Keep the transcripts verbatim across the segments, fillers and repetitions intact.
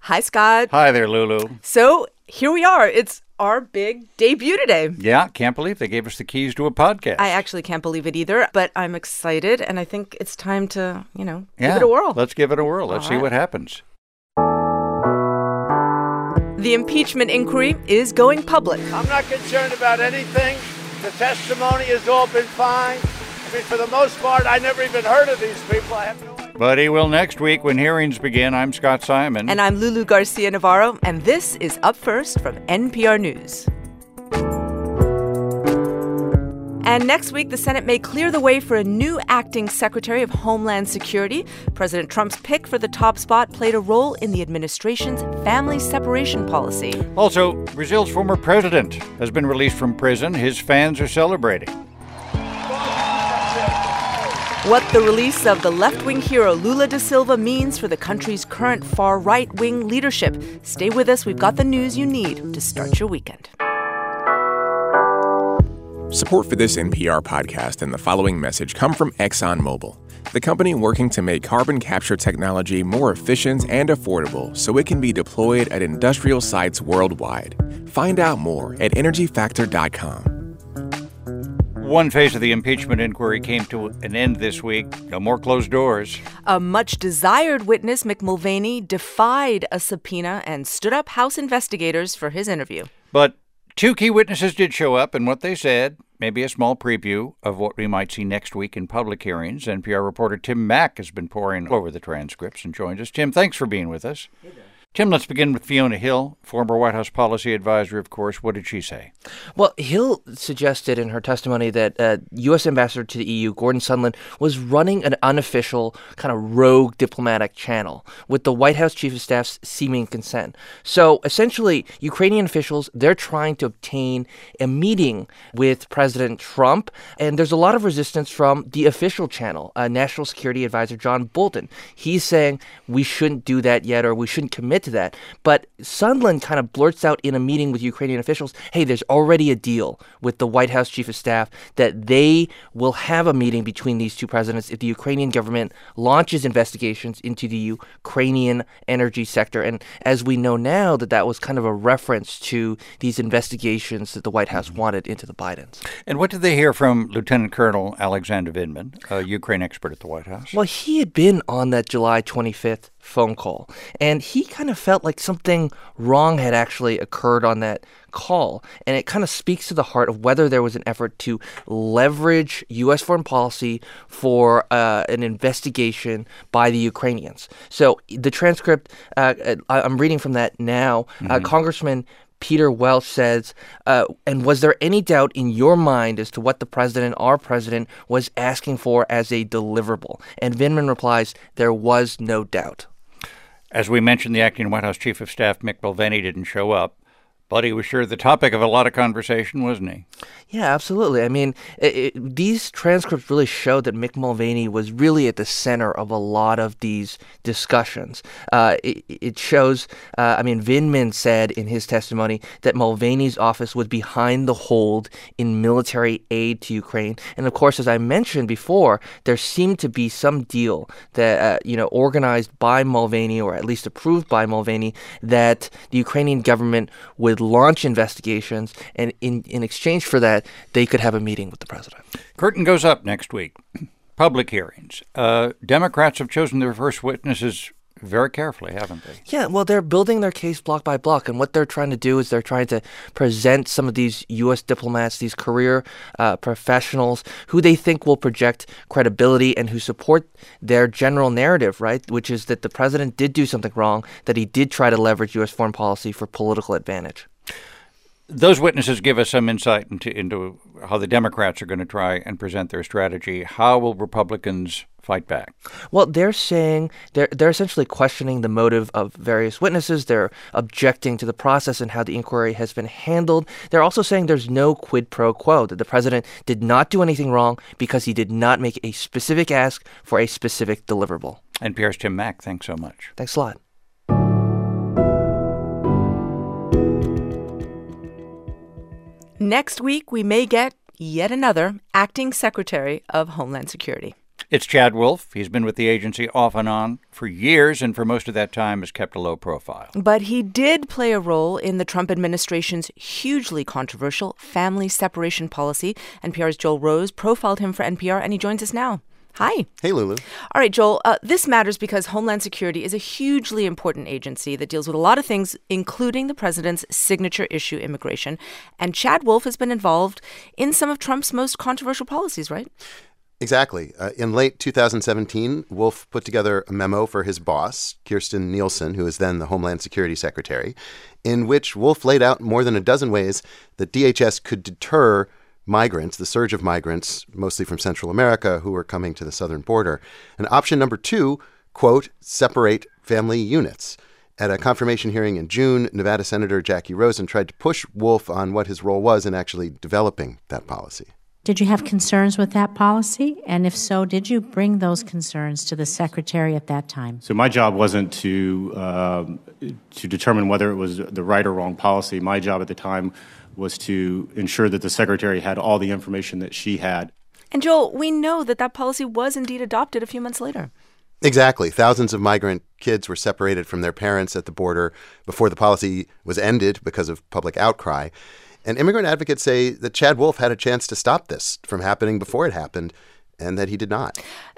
Hi, Scott. Hi there, Lulu. So here we are. It's our big debut today. Yeah, can't believe they gave us the keys to a podcast. I actually can't believe it either, but I'm excited, and I think it's time to, you know, yeah, give it a whirl. Let's give it a whirl. Let's All see right. what happens. The impeachment inquiry is going public. I'm not concerned about anything. The testimony has all been fine. I mean, for the most part, I never even heard of these people. I have no idea. But he will next week when hearings begin. I'm Scott Simon. And I'm Lulu Garcia Navarro, and this is Up First from N P R News. And next week, the Senate may clear the way for a new acting Secretary of Homeland Security. President Trump's pick for the top spot played a role in the administration's family separation policy. Also, Brazil's former president has been released from prison. His fans are celebrating. What the release of the left-wing hero Lula da Silva means for the country's current far-right-wing leadership. Stay with us. We've got the news you need to start your weekend. Support for this N P R podcast and the following message come from ExxonMobil, the company working to make carbon capture technology more efficient and affordable so it can be deployed at industrial sites worldwide. Find out more at energy factor dot com. One phase of the impeachment inquiry came to an end this week. No more closed doors. A much-desired witness, Mick Mulvaney, defied a subpoena and stood up House investigators for his interview. But two key witnesses did show up, and what they said, maybe a small preview of what we might see next week in public hearings. N P R reporter Tim Mack has been poring over the transcripts and joined us. Tim, thanks for being with us. Hey there. Tim, let's begin with Fiona Hill, former White House policy advisor, of course. What did she say? Well, Hill suggested in her testimony that uh, U S Ambassador to the E U, Gordon Sondland, was running an unofficial kind of rogue diplomatic channel with the White House Chief of Staff's seeming consent. So essentially, Ukrainian officials, they're trying to obtain a meeting with President Trump, and there's a lot of resistance from the official channel, uh, National Security Advisor John Bolton. He's saying we shouldn't do that yet, or we shouldn't commit to that. But Sondland kind of blurts out in a meeting with Ukrainian officials, hey, there's already a deal with the White House Chief of Staff that they will have a meeting between these two presidents if the Ukrainian government launches investigations into the Ukrainian energy sector. And as we know now, that that was kind of a reference to these investigations that the White House wanted into the Bidens. And what did they hear from Lieutenant Colonel Alexander Vindman, a Ukraine expert at the White House? Well, he had been on that July twenty-fifth phone call, and he kind of felt like something wrong had actually occurred on that call. And it kind of speaks to the heart of whether there was an effort to leverage U S foreign policy for uh, an investigation by the Ukrainians. So the transcript, uh, I'm reading from that now. Mm-hmm. Uh, Congressman Peter Welch says, uh, and was there any doubt in your mind as to what the president, our president, was asking for as a deliverable? And Vindman replies, there was no doubt. As we mentioned, the acting White House Chief of Staff, Mick Mulvaney, didn't show up. But he was sure the topic of a lot of conversation, wasn't he? Yeah, absolutely. I mean, it, it, these transcripts really show that Mick Mulvaney was really at the center of a lot of these discussions. Uh, it, it shows, uh, I mean, Vindman said in his testimony that Mulvaney's office was behind the hold in military aid to Ukraine. And of course, as I mentioned before, there seemed to be some deal that, uh, you know, organized by Mulvaney, or at least approved by Mulvaney, that the Ukrainian government would launch investigations, and in, in exchange for that, they could have a meeting with the president. Curtain goes up next week. Public hearings. Uh, Democrats have chosen their first witnesses very carefully, haven't they? Yeah, well, they're building their case block by block, and what they're trying to do is they're trying to present some of these U S diplomats, these career uh, professionals, who they think will project credibility and who support their general narrative, right, which is that the president did do something wrong, that he did try to leverage U S foreign policy for political advantage. Those witnesses give us some insight into, into how the Democrats are going to try and present their strategy. How will Republicans fight back? Well, they're saying they're they're essentially questioning the motive of various witnesses. They're objecting to the process and how the inquiry has been handled. They're also saying there's no quid pro quo, that the president did not do anything wrong because he did not make a specific ask for a specific deliverable. N P R's Tim Mack, thanks so much. Thanks a lot. Next week, we may get yet another acting Secretary of Homeland Security. It's Chad Wolf. He's been with the agency off and on for years, and for most of that time has kept a low profile. But he did play a role in the Trump administration's hugely controversial family separation policy. N P R's Joel Rose profiled him for N P R, and he joins us now. Hi. Hey, Lulu. All right, Joel, uh, this matters because Homeland Security is a hugely important agency that deals with a lot of things, including the president's signature issue, immigration. And Chad Wolf has been involved in some of Trump's most controversial policies, right? Exactly. Uh, in late two thousand seventeen, Wolf put together a memo for his boss, Kirstjen Nielsen, who was then the Homeland Security Secretary, in which Wolf laid out more than a dozen ways that D H S could deter migrants, the surge of migrants, mostly from Central America, who were coming to the southern border. And option number two, quote, separate family units. At a confirmation hearing in June, Nevada Senator Jackie Rosen tried to push Wolf on what his role was in actually developing that policy. Did you have concerns with that policy? And if so, did you bring those concerns to the secretary at that time? So my job wasn't to um, to determine whether it was the right or wrong policy. My job at the time was to ensure that the secretary had all the information that she had. And Joel, we know that that policy was indeed adopted a few months later. Exactly. Thousands of migrant kids were separated from their parents at the border before the policy was ended because of public outcry. And immigrant advocates say that Chad Wolf had a chance to stop this from happening before it happened, and that he did not.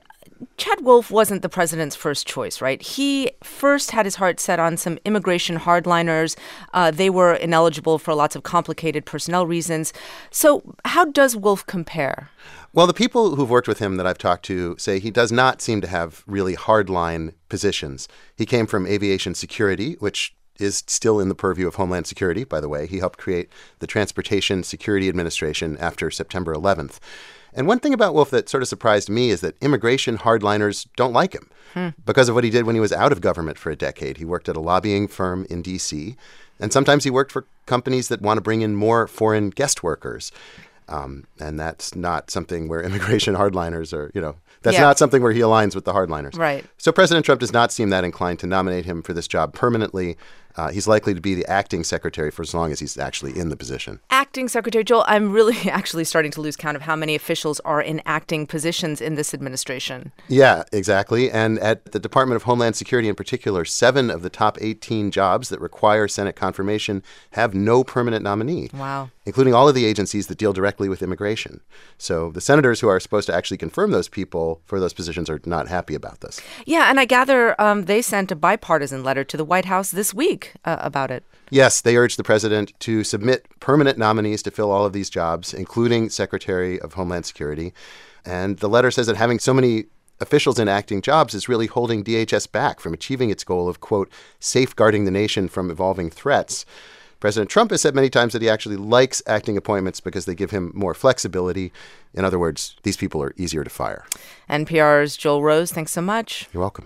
Chad Wolf wasn't the president's first choice, right? He first had his heart set on some immigration hardliners. Uh, they were ineligible for lots of complicated personnel reasons. So how does Wolf compare? Well, the people who've worked with him that I've talked to say he does not seem to have really hardline positions. He came from aviation security, which is still in the purview of Homeland Security, by the way. He helped create the Transportation Security Administration after September eleventh. And one thing about Wolf that sort of surprised me is that immigration hardliners don't like him hmm. because of what he did when he was out of government for a decade. He worked at a lobbying firm in D C, and sometimes he worked for companies that want to bring in more foreign guest workers. Um, and that's not something where immigration hardliners are, you know, that's yeah. not something where he aligns with the hardliners. Right. So President Trump does not seem that inclined to nominate him for this job permanently. Uh, he's likely to be the acting secretary for as long as he's actually in the position. Acting secretary. Joel, I'm really actually starting to lose count of how many officials are in acting positions in this administration. Yeah, exactly. And at the Department of Homeland Security in particular, seven of the top eighteen jobs that require Senate confirmation have no permanent nominee. Wow. Including all of the agencies that deal directly with immigration. So the senators who are supposed to actually confirm those people for those positions are not happy about this. Yeah, and I gather um, they sent a bipartisan letter to the White House this week uh, about it. Yes, they urged the president to submit permanent nominees to fill all of these jobs, including Secretary of Homeland Security. And the letter says that having so many officials in acting jobs is really holding D H S back from achieving its goal of, quote, safeguarding the nation from evolving threats. President Trump has said many times that he actually likes acting appointments because they give him more flexibility. In other words, these people are easier to fire. N P R's Joel Rose, thanks so much. You're welcome.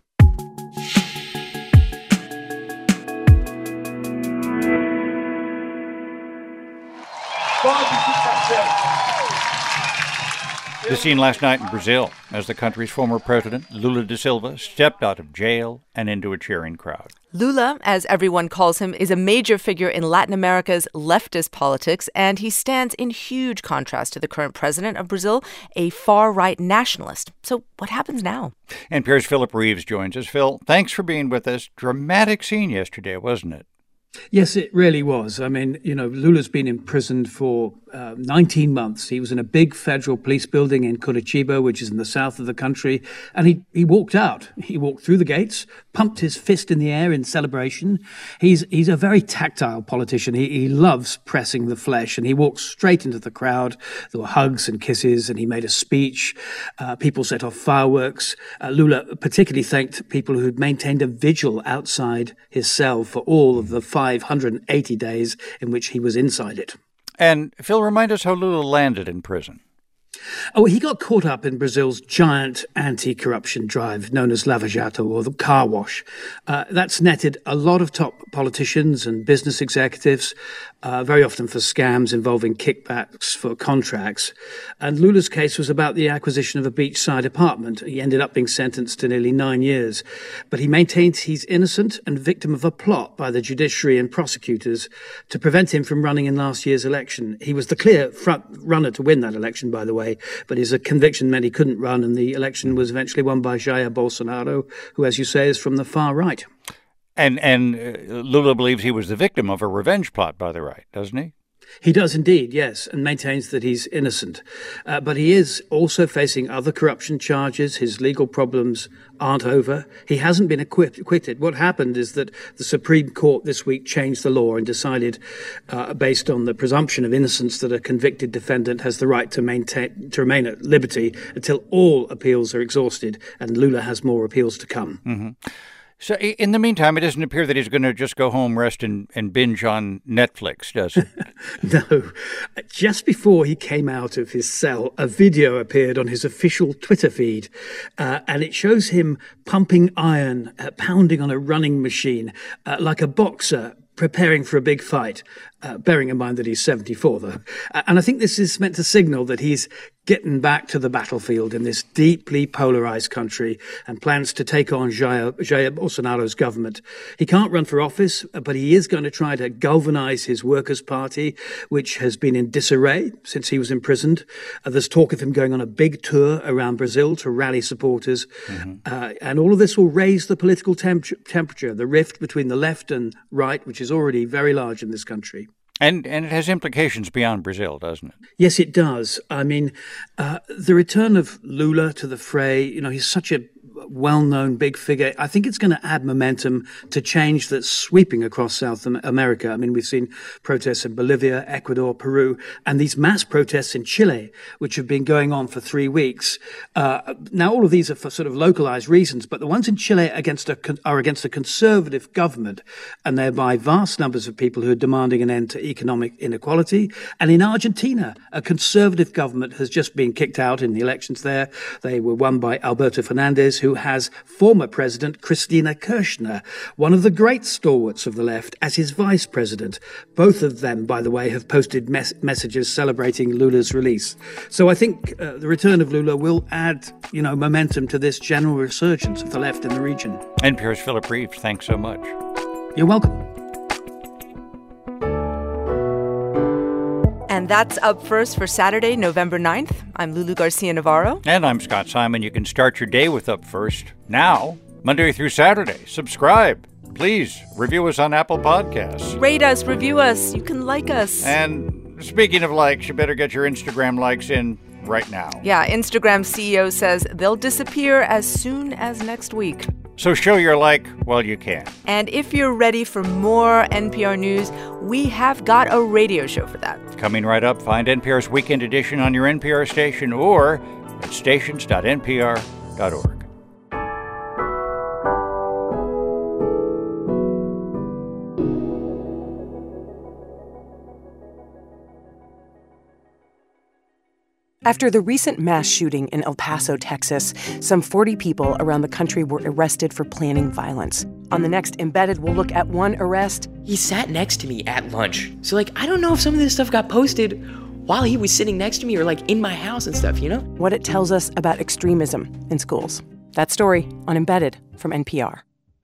The scene last night in Brazil as the country's former president, Lula da Silva, stepped out of jail and into a cheering crowd. Lula, as everyone calls him, is a major figure in Latin America's leftist politics, and he stands in huge contrast to the current president of Brazil, a far-right nationalist. So what happens now? N P R's Philip Reeves joins us. Phil, thanks for being with us. Dramatic scene yesterday, wasn't it? Yes, it really was. I mean, you know, Lula's been imprisoned for uh, nineteen months. He was in a big federal police building in Curitiba, which is in the south of the country, and he, he walked out. He walked through the gates, pumped his fist in the air in celebration. He's he's a very tactile politician. He, he loves pressing the flesh, and he walked straight into the crowd. There were hugs and kisses, and he made a speech. Uh, people set off fireworks. Uh, Lula particularly thanked people who'd maintained a vigil outside his cell for all of the five hundred eighty days in which he was inside it. And Phil, remind us how Lula landed in prison. Oh, he got caught up in Brazil's giant anti-corruption drive known as Lava Jato, or the car wash. Uh, that's netted a lot of top politicians and business executives, uh, very often for scams involving kickbacks for contracts. And Lula's case was about the acquisition of a beachside apartment. He ended up being sentenced to nearly nine years. But he maintains he's innocent and victim of a plot by the judiciary and prosecutors to prevent him from running in last year's election. He was the clear front runner to win that election, by the way, but his conviction meant he couldn't run, and the election was eventually won by Jair Bolsonaro, who, as you say, is from the far right. And and uh, Lula believes he was the victim of a revenge plot by the right, doesn't he? He does indeed, yes, and maintains that he's innocent. Uh, but he is also facing other corruption charges. His legal problems aren't over. He hasn't been acquit- acquitted. What happened is that the Supreme Court this week changed the law and decided, uh, based on the presumption of innocence, that a convicted defendant has the right to maintain to remain at liberty until all appeals are exhausted, and Lula has more appeals to come. Mm-hmm. So in the meantime, it doesn't appear that he's going to just go home, rest, and, and binge on Netflix, does it? No. Just before he came out of his cell, a video appeared on his official Twitter feed, uh, and it shows him pumping iron, uh, pounding on a running machine, uh, like a boxer preparing for a big fight, uh, bearing in mind that he's seventy-four, though. Uh, and I think this is meant to signal that he's getting back to the battlefield in this deeply polarized country and plans to take on Jair, Jair Bolsonaro's government. He can't run for office, but he is going to try to galvanize his Workers' Party, which has been in disarray since he was imprisoned. Uh, there's talk of him going on a big tour around Brazil to rally supporters. Mm-hmm. Uh, and all of this will raise the political temp- temperature, the rift between the left and right, which is already very large in this country. And and it has implications beyond Brazil, doesn't it? Yes, it does. I mean, uh, the return of Lula to the fray, you know, he's such a well-known big figure. I think it's going to add momentum to change that's sweeping across South America. I mean, we've seen protests in Bolivia, Ecuador, Peru, and these mass protests in Chile, which have been going on for three weeks. Uh, now, all of these are for sort of localized reasons, but the ones in Chile against a, are against a conservative government, and thereby vast numbers of people who are demanding an end to economic inequality. And in Argentina, a conservative government has just been kicked out in the elections there. They were won by Alberto Fernandez, who has former President Cristina Kirchner, one of the great stalwarts of the left, as his vice president. Both of them, by the way, have posted mes- messages celebrating Lula's release. So I think uh, the return of Lula will add, you know, momentum to this general resurgence of the left in the region. N P R's Philip Reeves, thanks so much. You're welcome. And that's Up First for Saturday, November ninth. I'm Lulu Garcia-Navarro. And I'm Scott Simon. You can start your day with Up First now, Monday through Saturday. Subscribe. Please review us on Apple Podcasts. Rate us, review us. You can like us. And speaking of likes, you better get your Instagram likes in right now. Yeah, Instagram C E O says they'll disappear as soon as next week. So show your like while you can. And if you're ready for more N P R News, we have got a radio show for that. Coming right up, find N P R's Weekend Edition on your N P R station or at stations dot n p r dot org. After the recent mass shooting in El Paso, Texas, some forty people around the country were arrested for planning violence. On the next Embedded, we'll look at one arrest. He sat next to me at lunch. So, like, I don't know if some of this stuff got posted while he was sitting next to me or, like, in my house and stuff, you know? What it tells us about extremism in schools. That story on Embedded from N P R.